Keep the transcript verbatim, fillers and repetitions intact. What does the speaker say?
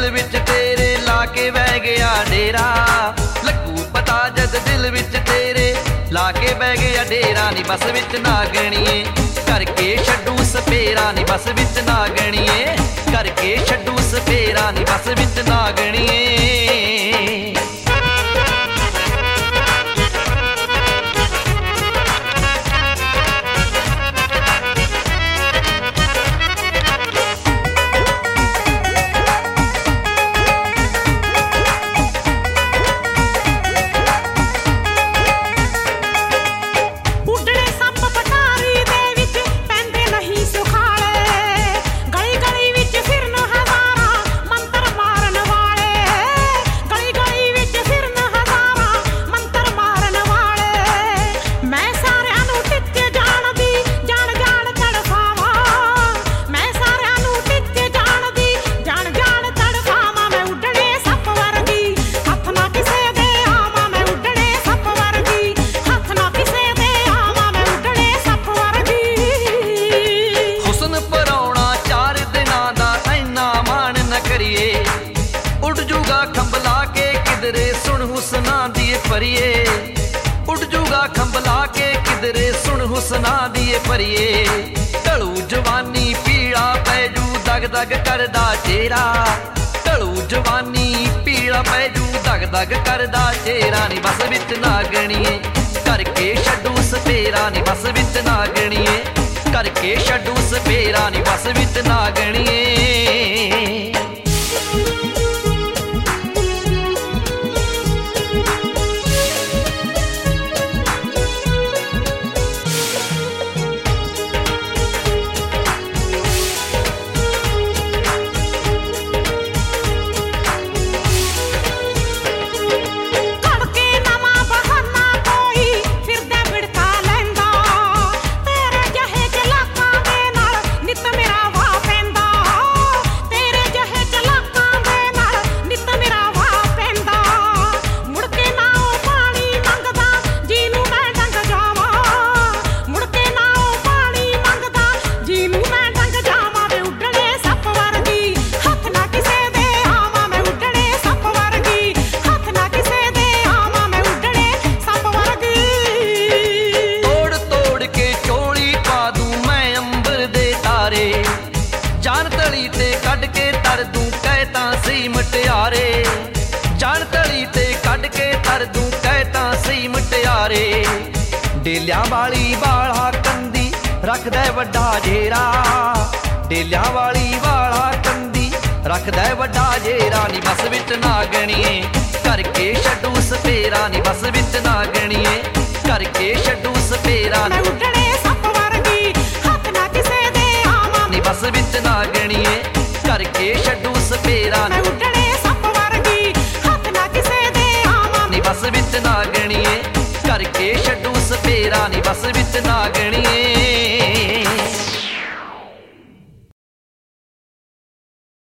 दिल विच तेरे लाके बह गया डेरा। लगू पता जद दिल विच तेरे लाके बह गया डेरा नी बस विच नागणीए करके छड्डू सपेरा नी बस विच नागणीए करके छड्डू सपेरा नी बस विच नागणीए। परिए उड़ जूगा खंबला के किधरे सुन हुसना दिए परिए। ढलू जवानी पीड़ा पैजू दग दग करदा चेहरा ढलू जवानी पीड़ा पैजू दग दग करदा चेहरा नी बस विच नागणीए करके छड्डू सपेरा नी बस विच नागणीए करके छड्डू सपेरा नी बस विच नागणीए। जान तली ते कढ़ के तर दूं कहता सी मटियारे जान तली ते कढ़ के तर दूं कहता सी मटियारे। डेलियां वाली वाला कंदी रखदा वड्डा जेरा डेलियां वाली वाला कंदी रखदा वड्डा जेरा नी बस विच नागणीए करके छड्डू सपेरा नी बस विच नागणीए करके छड्डू सपेरा नी बस विच नागणीए करके छड्डू सपेरा नी बस विच नागणीए करके छड्डू सपेरा नी बस विच नागणीए।